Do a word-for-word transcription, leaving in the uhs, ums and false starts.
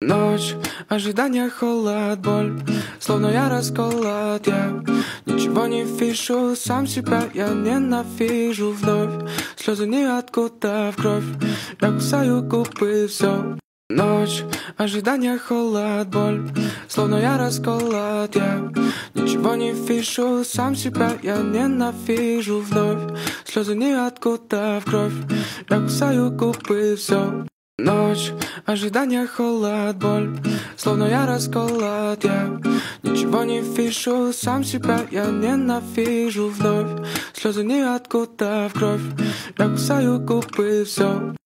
Ночь, ожидание, холод, боль. Словно я расколот, я ничего не пишу, сам себя я ненавижу вновь. Слезы ниоткуда в кровь, я кусаю губы, все. Ночь, ожидание, холод, боль. Словно я расколот, я ничего не пишу, сам себя я ненавижу вновь. Слезы ниоткуда в кровь, я кусаю губы, все. Ночь, ожидание, холод, боль. Словно я расколот, я ничего не пишу, сам себя я ненавижу вновь. Слезы ниоткуда в кровь, я кусаю губы, все.